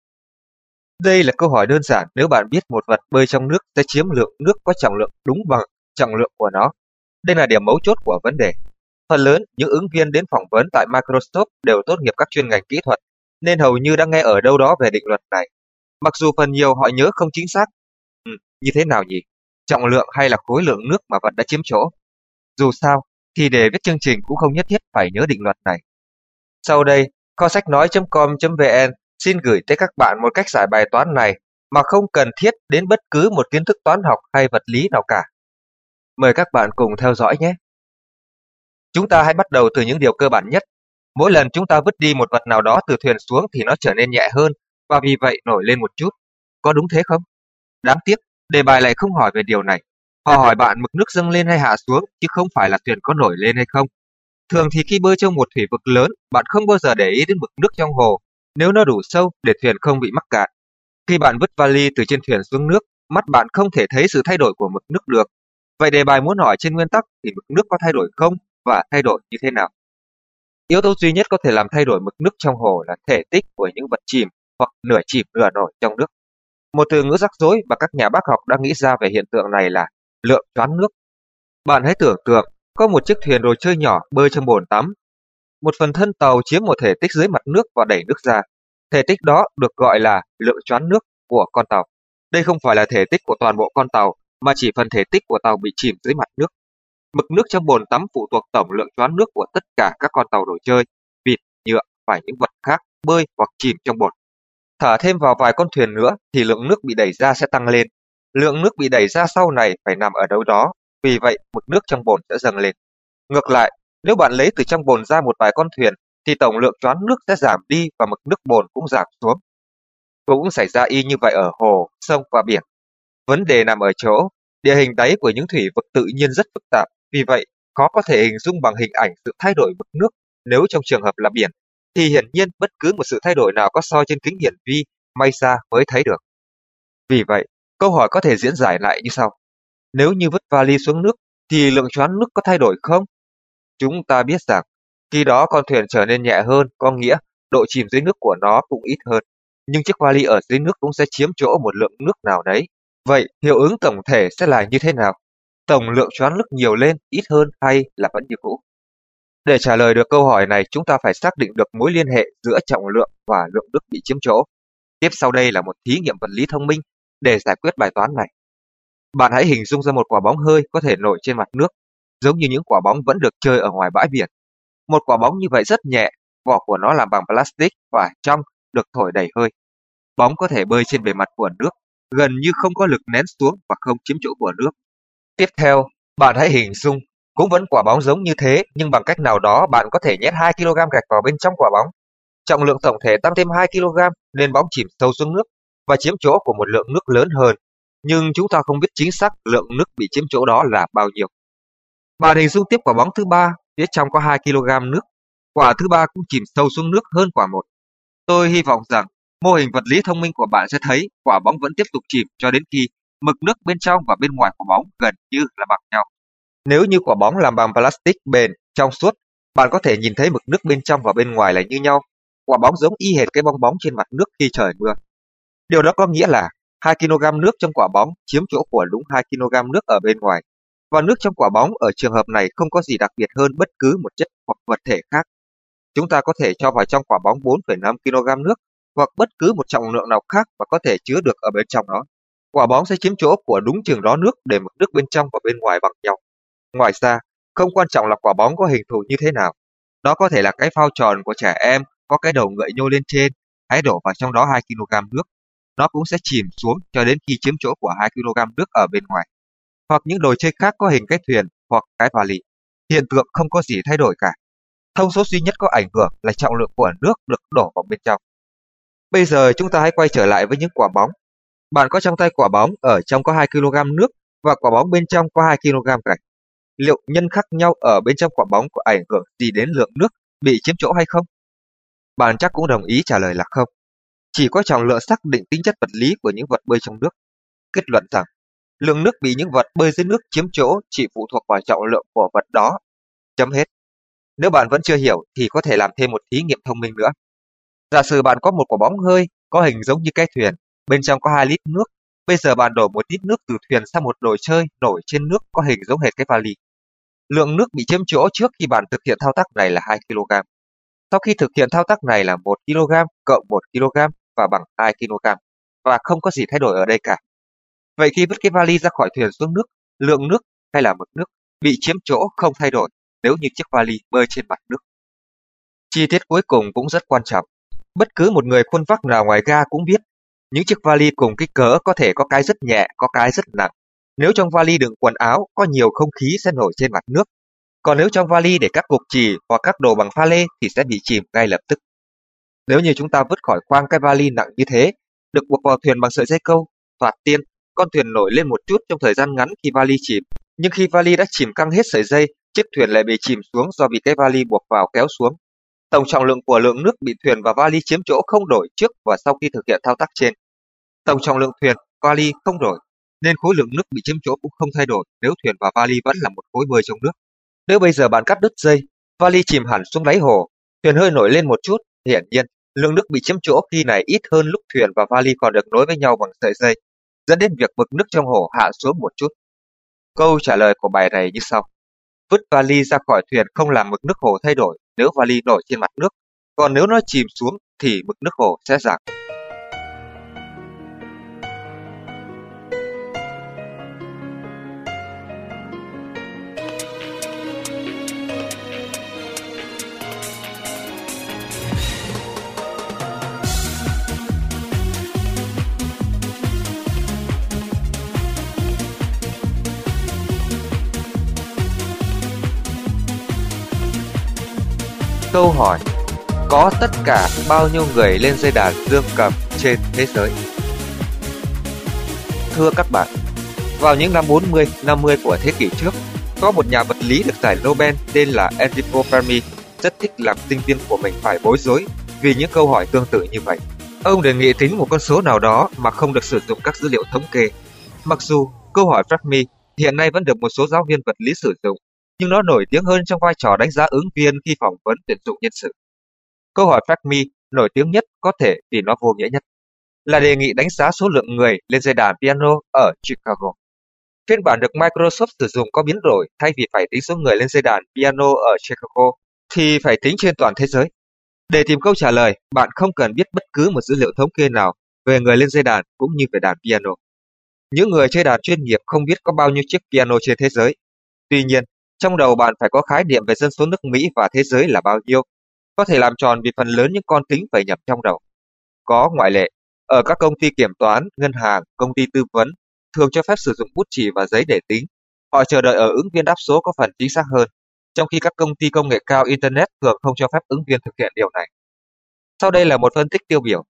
Đây là câu hỏi đơn giản nếu bạn biết một vật bơi trong nước sẽ chiếm lượng nước có trọng lượng đúng bằng trọng lượng của nó. Đây là điểm mấu chốt của vấn đề. Phần lớn những ứng viên đến phỏng vấn tại Microsoft đều tốt nghiệp các chuyên ngành kỹ thuật, nên hầu như đã nghe ở đâu đó về định luật này. Mặc dù phần nhiều họ nhớ không chính xác. Ừ, như thế nào nhỉ? Trọng lượng hay là khối lượng nước mà vật đã chiếm chỗ? Dù sao, thì để viết chương trình cũng không nhất thiết phải nhớ định luật này. Sau đây, kho sách nói chấm com chấm vn xin gửi tới các bạn một cách giải bài toán này mà không cần thiết đến bất cứ một kiến thức toán học hay vật lý nào cả. Mời các bạn cùng theo dõi nhé. Chúng ta hãy bắt đầu từ những điều cơ bản nhất. Mỗi lần chúng ta vứt đi một vật nào đó từ thuyền xuống thì nó trở nên nhẹ hơn và vì vậy nổi lên một chút. Có đúng thế không? Đáng tiếc, đề bài lại không hỏi về điều này. Họ hỏi bạn mực nước dâng lên hay hạ xuống chứ không phải là thuyền có nổi lên hay không. Thường thì khi bơi trong một thủy vực lớn, bạn không bao giờ để ý đến mực nước trong hồ nếu nó đủ sâu để thuyền không bị mắc cạn. Khi bạn vứt vali từ trên thuyền xuống nước, mắt bạn không thể thấy sự thay đổi của mực nước được. Vậy đề bài muốn hỏi trên nguyên tắc thì mực nước có thay đổi không và thay đổi như thế nào? Yếu tố duy nhất có thể làm thay đổi mực nước trong hồ là thể tích của những vật chìm hoặc nửa chìm nửa nổi trong nước. Một từ ngữ rắc rối và các nhà bác học đã nghĩ ra về hiện tượng này là lượng choán nước. Bạn hãy tưởng tượng có một chiếc thuyền đồ chơi nhỏ bơi trong bồn tắm. Một phần thân tàu chiếm một thể tích dưới mặt nước và đẩy nước ra. Thể tích đó được gọi là lượng choán nước của con tàu. Đây không phải là thể tích của toàn bộ con tàu, mà chỉ phần thể tích của tàu bị chìm dưới mặt nước. Mực nước trong bồn tắm phụ thuộc tổng lượng choán nước của tất cả các con tàu đồ chơi, vịt, nhựa và những vật khác bơi hoặc chìm trong bồn. Thả thêm vào vài con thuyền nữa thì lượng nước bị đẩy ra sẽ tăng lên. Lượng nước bị đẩy ra sau này phải nằm ở đâu đó, vì vậy mực nước trong bồn sẽ dâng lên. Ngược lại, nếu bạn lấy từ trong bồn ra một vài con thuyền thì tổng lượng choán nước sẽ giảm đi và mực nước bồn cũng giảm xuống. Cũng xảy ra y như vậy ở hồ, sông và biển. Vấn đề nằm ở chỗ, địa hình đáy của những thủy vực tự nhiên rất phức tạp, vì vậy khó có thể hình dung bằng hình ảnh sự thay đổi mực nước. Nếu trong trường hợp là biển, thì hiển nhiên bất cứ một sự thay đổi nào có soi trên kính hiển vi may ra mới thấy được. Vì vậy, câu hỏi có thể diễn giải lại như sau. Nếu như vứt vali xuống nước, thì lượng choán nước có thay đổi không? Chúng ta biết rằng, khi đó con thuyền trở nên nhẹ hơn, có nghĩa độ chìm dưới nước của nó cũng ít hơn. Nhưng chiếc vali ở dưới nước cũng sẽ chiếm chỗ một lượng nước nào đấy. Vậy, hiệu ứng tổng thể sẽ là như thế nào? Tổng lượng choán nước nhiều lên, ít hơn hay là vẫn như cũ? Để trả lời được câu hỏi này, chúng ta phải xác định được mối liên hệ giữa trọng lượng và lượng nước bị chiếm chỗ. Tiếp sau đây là một thí nghiệm vật lý thông minh để giải quyết bài toán này. Bạn hãy hình dung ra một quả bóng hơi có thể nổi trên mặt nước, giống như những quả bóng vẫn được chơi ở ngoài bãi biển. Một quả bóng như vậy rất nhẹ, vỏ của nó làm bằng plastic và trong được thổi đầy hơi. Bóng có thể bơi trên bề mặt của nước, gần như không có lực nén xuống và không chiếm chỗ của nước. Tiếp theo, bạn hãy hình dung, cũng vẫn quả bóng giống như thế, nhưng bằng cách nào đó bạn có thể nhét hai ki lô gam gạch vào bên trong quả bóng. Trọng lượng tổng thể tăng thêm hai ki lô gam nên bóng chìm sâu xuống nước và chiếm chỗ của một lượng nước lớn hơn. Nhưng chúng ta không biết chính xác lượng nước bị chiếm chỗ đó là bao nhiêu. Bạn hình dung tiếp quả bóng thứ ba, phía trong có hai ki lô gam nước. Quả thứ ba cũng chìm sâu xuống nước hơn quả một. Tôi hy vọng rằng mô hình vật lý thông minh của bạn sẽ thấy quả bóng vẫn tiếp tục chìm cho đến khi mực nước bên trong và bên ngoài quả bóng gần như là bằng nhau. Nếu như quả bóng làm bằng plastic bền, trong suốt, bạn có thể nhìn thấy mực nước bên trong và bên ngoài là như nhau. Quả bóng giống y hệt cái bong bóng trên mặt nước khi trời mưa. Điều đó có nghĩa là hai ki lô gam nước trong quả bóng chiếm chỗ của đúng hai ki lô gam nước ở bên ngoài. Và nước trong quả bóng ở trường hợp này không có gì đặc biệt hơn bất cứ một chất hoặc vật thể khác. Chúng ta có thể cho vào trong quả bóng bốn phẩy năm ki lô gam nước hoặc bất cứ một trọng lượng nào khác mà có thể chứa được ở bên trong nó. Quả bóng sẽ chiếm chỗ của đúng chừng đó nước để mực nước bên trong và bên ngoài bằng nhau. Ngoài ra, không quan trọng là quả bóng có hình thù như thế nào. Nó có thể là cái phao tròn của trẻ em, có cái đầu ngợi nhô lên trên, hãy đổ vào trong đó hai ki lô gam nước. Nó cũng sẽ chìm xuống cho đến khi chiếm chỗ của hai ki lô gam nước ở bên ngoài. Hoặc những đồ chơi khác có hình cái thuyền hoặc cái vali. Hiện tượng không có gì thay đổi cả. Thông số duy nhất có ảnh hưởng là trọng lượng của nước được đổ vào bên trong. Bây giờ chúng ta hãy quay trở lại với những quả bóng. Bạn có trong tay quả bóng, ở trong có hai ki lô gam nước và quả bóng bên trong có hai ki lô gam gạch. Liệu nhân khác nhau ở bên trong quả bóng có ảnh hưởng gì đến lượng nước bị chiếm chỗ hay không? Bạn chắc cũng đồng ý trả lời là không. Chỉ có trọng lượng xác định tính chất vật lý của những vật bơi trong nước. kết luận rằng lượng nước bị những vật bơi dưới nước chiếm chỗ chỉ phụ thuộc vào trọng lượng của vật đó. Chấm hết. Nếu bạn vẫn chưa hiểu thì có thể làm thêm một thí nghiệm thông minh nữa. Giả sử bạn có một quả bóng hơi có hình giống như cái thuyền, bên trong có hai lít nước. Bây giờ bạn đổ một lít nước từ thuyền sang một đồ chơi nổi trên nước có hình giống hệt cái vali. Lượng nước bị chiếm chỗ trước khi bạn thực hiện thao tác này là hai ki lô gam. Sau khi thực hiện thao tác này là một ki lô gam cộng một ki lô gam và bằng hai ki lô gam, và không có gì thay đổi ở đây cả. Vậy khi vứt cái vali ra khỏi thuyền xuống nước, lượng nước hay là mực nước bị chiếm chỗ không thay đổi nếu như chiếc vali bơi trên mặt nước. Chi tiết cuối cùng cũng rất quan trọng. Bất cứ một người khuân vác nào ngoài ga cũng biết, những chiếc vali cùng kích cỡ có thể có cái rất nhẹ, có cái rất nặng. Nếu trong vali đựng quần áo, có nhiều không khí sẽ nổi trên mặt nước. Còn nếu trong vali để các cục chì hoặc các đồ bằng pha lê thì sẽ bị chìm ngay lập tức. Nếu như chúng ta vứt khỏi khoang cái vali nặng như thế, được buộc vào thuyền bằng sợi dây câu, thoạt tiên, con thuyền nổi lên một chút trong thời gian ngắn khi vali chìm. Nhưng khi vali đã chìm căng hết sợi dây, chiếc thuyền lại bị chìm xuống do bị cái vali buộc vào kéo xuống. Tổng trọng lượng của lượng nước bị thuyền và vali chiếm chỗ không đổi trước và sau khi thực hiện thao tác trên. Tổng trọng lượng thuyền, vali không đổi, nên khối lượng nước bị chiếm chỗ cũng không thay đổi nếu thuyền và vali vẫn là một khối bơi trong nước. Nếu bây giờ bạn cắt đứt dây, vali chìm hẳn xuống đáy hồ, thuyền hơi nổi lên một chút, hiển nhiên lượng nước bị chiếm chỗ khi này ít hơn lúc thuyền và vali còn được nối với nhau bằng sợi dây, dẫn đến việc mực nước trong hồ hạ xuống một chút. Câu trả lời của bài này như sau. Vứt vali ra khỏi thuyền không làm mực nước hồ thay đổi nếu vali nổi trên mặt nước, còn nếu nó chìm xuống thì mực nước hồ sẽ giảm. Câu hỏi: có tất cả bao nhiêu người lên dây đàn dương cầm trên thế giới? Thưa các bạn, vào những năm bốn mươi, năm mươi của thế kỷ trước, có một nhà vật lý được giải Nobel tên là Enrico Fermi rất thích làm sinh viên của mình phải bối rối vì những câu hỏi tương tự như vậy. Ông đề nghị tính một con số nào đó mà không được sử dụng các dữ liệu thống kê. Mặc dù câu hỏi Fermi hiện nay vẫn được một số giáo viên vật lý sử dụng, nhưng nó nổi tiếng hơn trong vai trò đánh giá ứng viên khi phỏng vấn tuyển dụng nhân sự. Câu hỏi Fermi nổi tiếng nhất có thể vì nó vô nghĩa nhất, là đề nghị đánh giá số lượng người lên dây đàn piano ở Chicago. Phiên bản được Microsoft sử dụng có biến đổi, thay vì phải tính số người lên dây đàn piano ở Chicago, thì phải tính trên toàn thế giới. Để tìm câu trả lời, bạn không cần biết bất cứ một dữ liệu thống kê nào về người lên dây đàn cũng như về đàn piano. Những người chơi đàn chuyên nghiệp không biết có bao nhiêu chiếc piano trên thế giới. Tuy nhiên, trong đầu bạn phải có khái niệm về dân số nước Mỹ và thế giới là bao nhiêu. Có thể làm tròn vì phần lớn những con tính phải nhập trong đầu. Có ngoại lệ, ở các công ty kiểm toán, ngân hàng, công ty tư vấn thường cho phép sử dụng bút chì và giấy để tính. Họ chờ đợi ở ứng viên đáp số có phần chính xác hơn, trong khi các công ty công nghệ cao Internet thường không cho phép ứng viên thực hiện điều này. Sau đây là một phân tích tiêu biểu.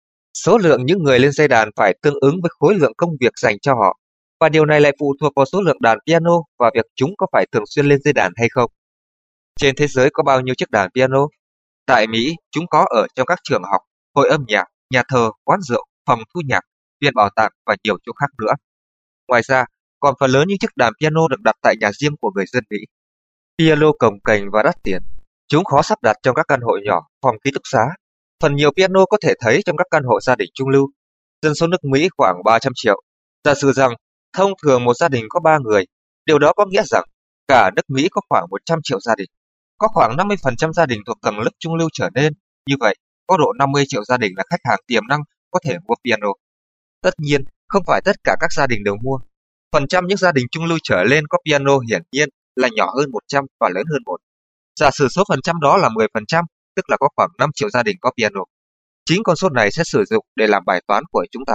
Số lượng những người lên dây đàn phải tương ứng với khối lượng công việc dành cho họ, và điều này lại phụ thuộc vào số lượng đàn piano và việc chúng có phải thường xuyên lên dây đàn hay không. Trên thế giới có bao nhiêu chiếc đàn piano? Tại Mỹ, chúng có ở trong các trường học, hội âm nhạc, nhà thờ, quán rượu, phòng thu nhạc, viện bảo tàng và nhiều chỗ khác nữa. Ngoài ra, còn phần lớn những chiếc đàn piano được đặt tại nhà riêng của người dân Mỹ. Piano cồng kềnh và đắt tiền. Chúng khó sắp đặt trong các căn hộ nhỏ, phòng ký túc xá. Phần nhiều piano có thể thấy trong các căn hộ gia đình trung lưu. Dân số nước Mỹ khoảng ba trăm triệu. Giả sử rằng, thông thường một gia đình có ba người. Điều đó có nghĩa rằng, cả nước Mỹ có khoảng một trăm triệu gia đình. Có khoảng năm mươi phần trăm gia đình thuộc tầng lớp trung lưu trở lên. Như vậy, có độ năm mươi triệu gia đình là khách hàng tiềm năng có thể mua piano. Tất nhiên, không phải tất cả các gia đình đều mua. Phần trăm những gia đình trung lưu trở lên có piano hiển nhiên là nhỏ hơn một trăm và lớn hơn một. Giả sử số phần trăm đó là mười phần trăm, tức là có khoảng năm triệu gia đình có piano. Chính con số này sẽ sử dụng để làm bài toán của chúng ta.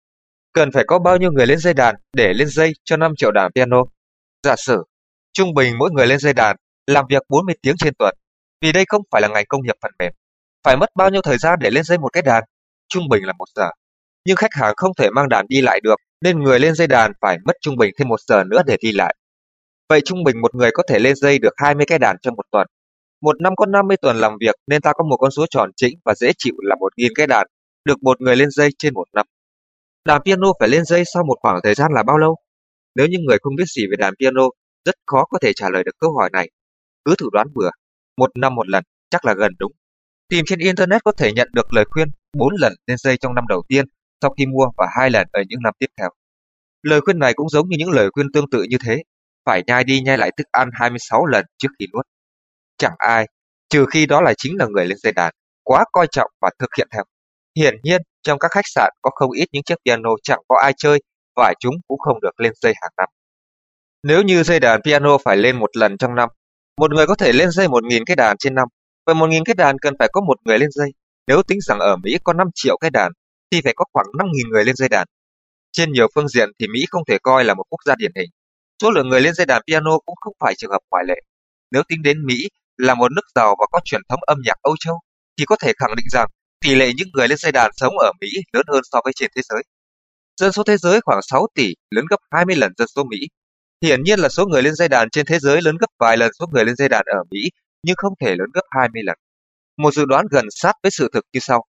Cần phải có bao nhiêu người lên dây đàn để lên dây cho năm triệu đàn piano? Giả sử, trung bình mỗi người lên dây đàn làm việc bốn mươi tiếng trên tuần, vì đây không phải là ngành công nghiệp phần mềm. Phải mất bao nhiêu thời gian để lên dây một cái đàn? Trung bình là một giờ. Nhưng khách hàng không thể mang đàn đi lại được, nên người lên dây đàn phải mất trung bình thêm một giờ nữa để đi lại. Vậy trung bình một người có thể lên dây được hai mươi cái đàn trong một tuần. Một năm có năm mươi tuần làm việc nên ta có một con số tròn chỉnh và dễ chịu là một nghìn cái đàn, được một người lên dây trên một năm. Đàn piano phải lên dây sau một khoảng thời gian là bao lâu? Nếu những người không biết gì về đàn piano, rất khó có thể trả lời được câu hỏi này. Cứ thử đoán bừa, một năm một lần chắc là gần đúng. Tìm trên Internet có thể nhận được lời khuyên bốn lần lên dây trong năm đầu tiên sau khi mua và hai lần ở những năm tiếp theo. Lời khuyên này cũng giống như những lời khuyên tương tự như thế, phải nhai đi nhai lại thức ăn hai mươi sáu lần trước khi nuốt. Chẳng ai, trừ khi đó là chính là người lên dây đàn, quá coi trọng và thực hiện theo. Hiển nhiên, trong các khách sạn có không ít những chiếc piano chẳng có ai chơi và chúng cũng không được lên dây hàng năm. Nếu như dây đàn piano phải lên một lần trong năm, một người có thể lên dây một nghìn cái đàn trên năm, và một nghìn cái đàn cần phải có một người lên dây. Nếu tính rằng ở Mỹ có năm triệu cái đàn, thì phải có khoảng năm nghìn người lên dây đàn. Trên nhiều phương diện thì Mỹ không thể coi là một quốc gia điển hình. Số lượng người lên dây đàn piano cũng không phải trường hợp ngoại lệ. Nếu tính đến Mỹ là một nước giàu và có truyền thống âm nhạc Âu Châu, thì có thể khẳng định rằng tỷ lệ những người lên dây đàn sống ở Mỹ lớn hơn so với trên thế giới. Dân số thế giới khoảng sáu tỷ, lớn gấp hai mươi lần dân số Mỹ. Hiển nhiên là số người lên dây đàn trên thế giới lớn gấp vài lần số người lên dây đàn ở Mỹ, nhưng không thể lớn gấp hai mươi lần. Một dự đoán gần sát với sự thực như sau.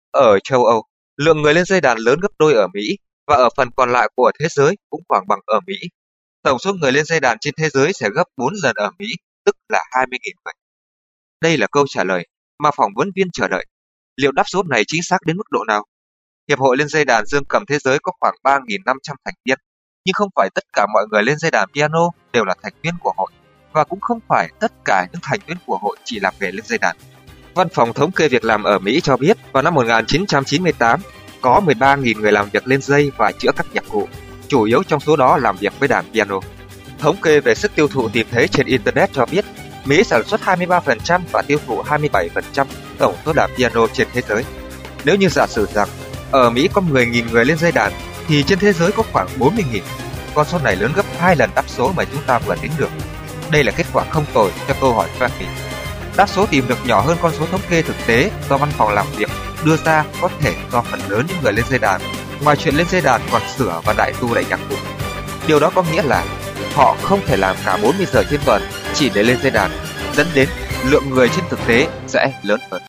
Ở châu Âu, lượng người lên dây đàn lớn gấp đôi ở Mỹ, và ở phần còn lại của thế giới cũng khoảng bằng ở Mỹ. Tổng số người lên dây đàn trên thế giới sẽ gấp bốn lần ở Mỹ, tức là hai mươi nghìn người. Đây là câu trả lời mà phỏng vấn viên chờ đợi. Liệu đáp số này chính xác đến mức độ nào? Hiệp hội lên dây đàn dương cầm thế giới có khoảng ba nghìn năm trăm thành viên, nhưng không phải tất cả mọi người lên dây đàn piano đều là thành viên của hội, và cũng không phải tất cả những thành viên của hội chỉ làm nghề lên dây đàn. Văn phòng thống kê việc làm ở Mỹ cho biết vào năm một nghìn chín trăm chín mươi tám có mười ba nghìn người làm việc lên dây và chữa các nhạc cụ, chủ yếu trong số đó làm việc với đàn piano. Thống kê về sức tiêu thụ tìm thấy trên Internet cho biết Mỹ sản xuất hai mươi ba phần trăm và tiêu thụ hai mươi bảy phần trăm tổng số đàn piano trên thế giới. Nếu như giả sử rằng ở Mỹ có mười nghìn người lên dây đàn, thì trên thế giới có khoảng bốn mươi nghìn. Con số này lớn gấp hai lần đáp số mà chúng ta vừa tính được. Đây là kết quả không tồi cho câu hỏi của Mỹ. Đáp số tìm được nhỏ hơn con số thống kê thực tế do văn phòng làm việc đưa ra có thể do phần lớn những người lên dây đàn, ngoài chuyện lên dây đàn còn sửa và đại tu lại nhạc cụ. Điều đó có nghĩa là họ không thể làm cả bốn mươi giờ trên tuần chỉ để lên dây đàn, dẫn đến lượng người trên thực tế sẽ lớn hơn.